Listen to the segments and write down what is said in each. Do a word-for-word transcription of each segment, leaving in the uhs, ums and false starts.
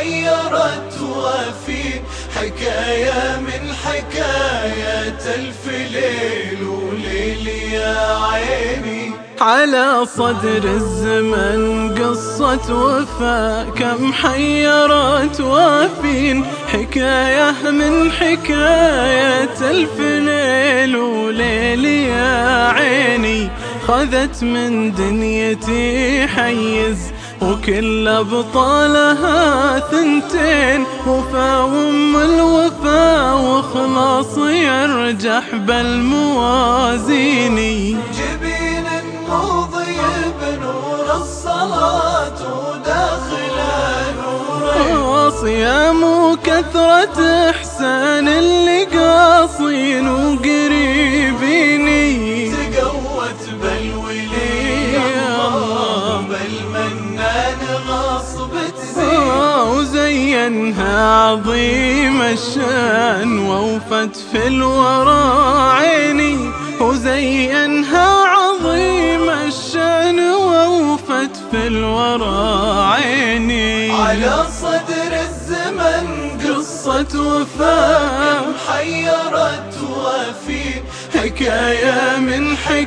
حيرت وفي حكاية من حكايات ألف ليل وليل يا عيني. على صدر الزمن قصة وفا كم حيرت وافين، حكاية من حكايات ألف ليل وليل يا عيني. خذت من دنيتي حيز وكل أبطالها ثنتين، وفا وام الوفا وخلاص يرجح بالموازين. جبين مضي بنور الصلاة وداخل نورين، صيام وكثرة إحسان اللي قاصين وقريبيني. تقوت بالولي الله بالمنان غصبت زين، وزينها عظيم الشان ووفت في الورى عيني. وزينها عظيم الشان ووفت في الورى عيني. على صدر الزمن قصة وفاة حيرت وفي حكاية من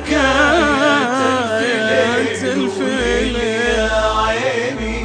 حكايات الفيل يا عيني.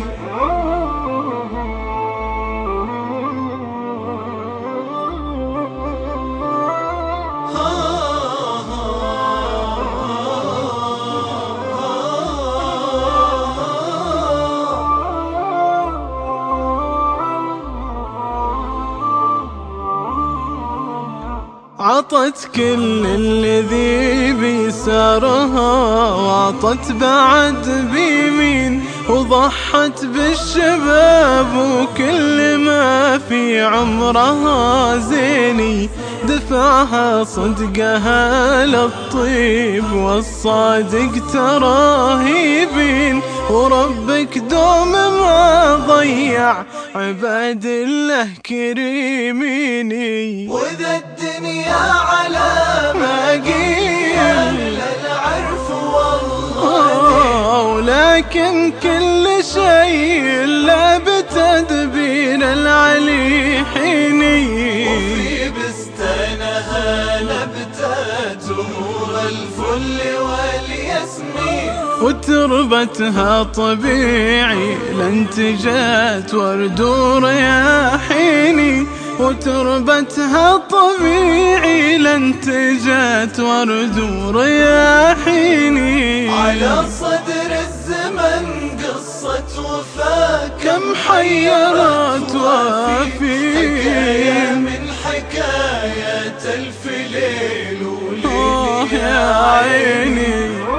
عطت كل الذي بيسارها وعطت بعد بيمين، وضحت بالشباب وكل ما في عمرها زيني. دفعها صدقها للطيب والصادق تراه يبين، وربك دوم ما ضيع عباد الله كريميني. وإذا الدنيا على ما قيل العرف والله، ولكن كل شيء إلا بتدبير العلي حيني. وفي بستانها نبتات زهور الفل والياسمين، وتربتها طبيعي لانتجات ورد ورياحيني. وتربتها طبيعي لانتجات ورد ورياحيني. على صدر الزمن قصة وفاة كم حيرت وفي حكاية من حكايات ألف ليل وليل يا عيني.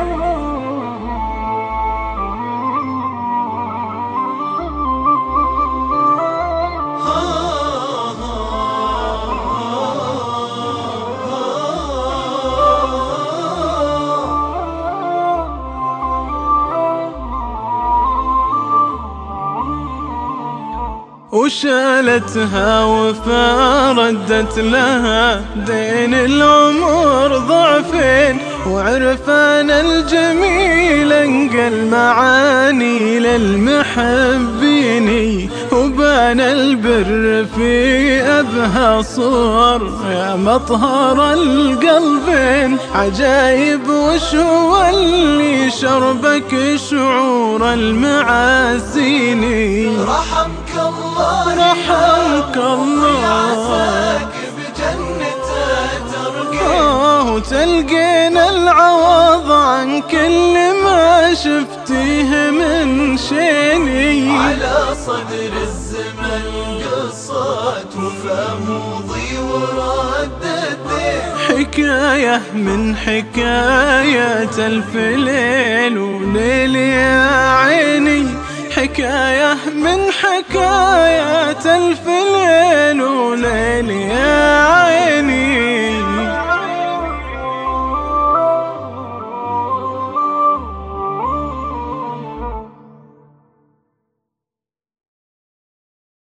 وشالتها وفا ردت لها دين العمر ضعفين، وعرفان الجميل انقى المعاني للمحبين. وبان البر في أبهى صور يا مطهر القلبين. عجايب وش هو اللي شربك شعور المعاسيني. رحمك الله رحمك الله عساك بجنته ترقين، وتلقين العوض عن كل ما شفتيه من شيني. على صدر الزمن قصة وفا مضي وردت حكاية من حكايات ألف ليل وليل يا عيني. حكاية من حكايات ألف